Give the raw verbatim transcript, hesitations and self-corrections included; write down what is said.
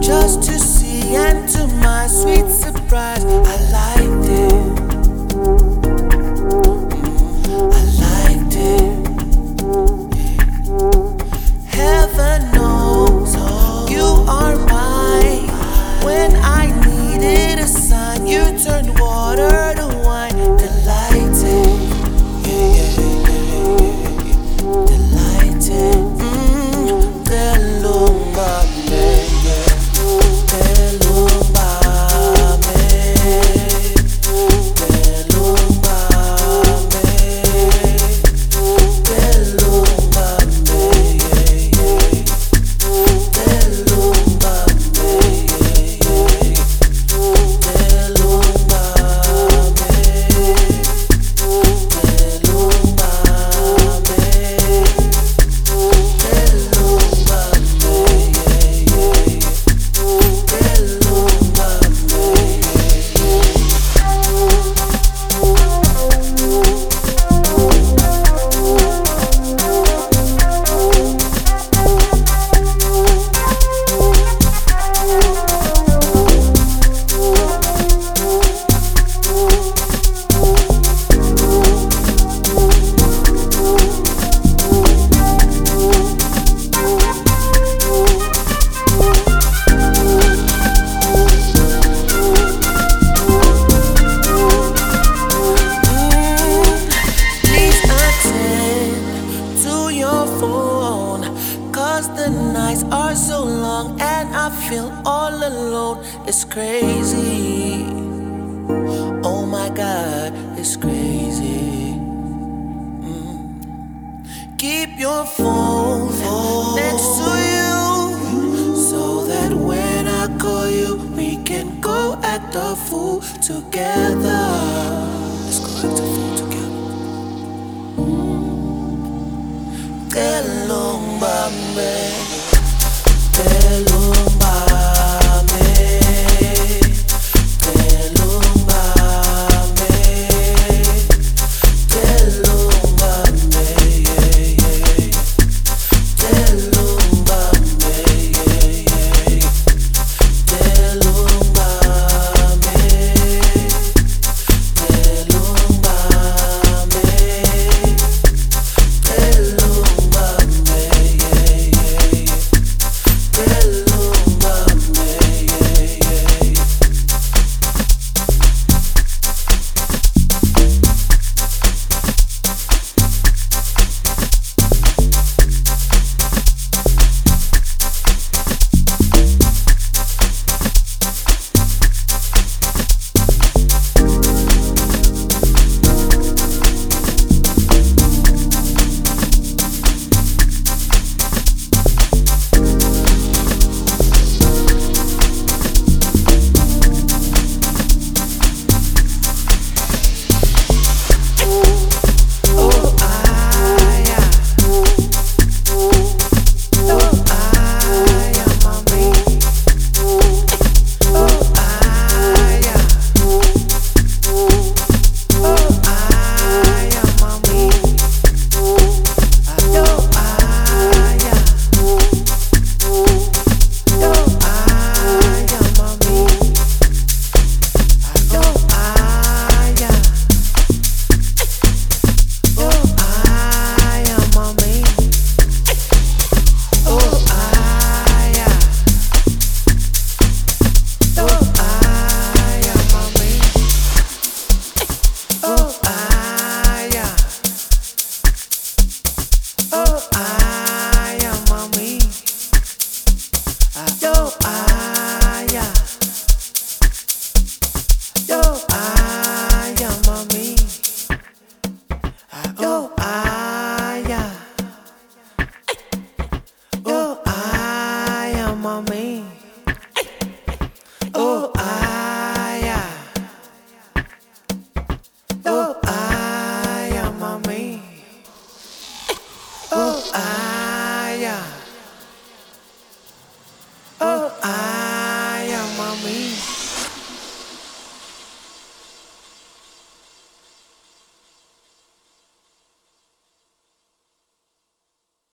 just to see, and to my sweet surprise, I liked it. I liked it. Heaven knows you are mine. When I needed a sign, you turned water to wine. Delighted, yeah, yeah, yeah, yeah. Delighted, mm, Delumame, yeah. Delumame, Delumame, Delumame, yeah, yeah. Delumame, yeah, yeah. Cause the nights are so long and I feel all alone. It's crazy. Oh my God, it's crazy. Mm. Keep your phone, phone next to you, so that when I call you, we can go act the fool together. Let's go act the fool together. Delumame, Delumame, Delumame, Delumame, yeah, yeah. Delumame, yeah, yeah. Delumame, Oh, I am mommy.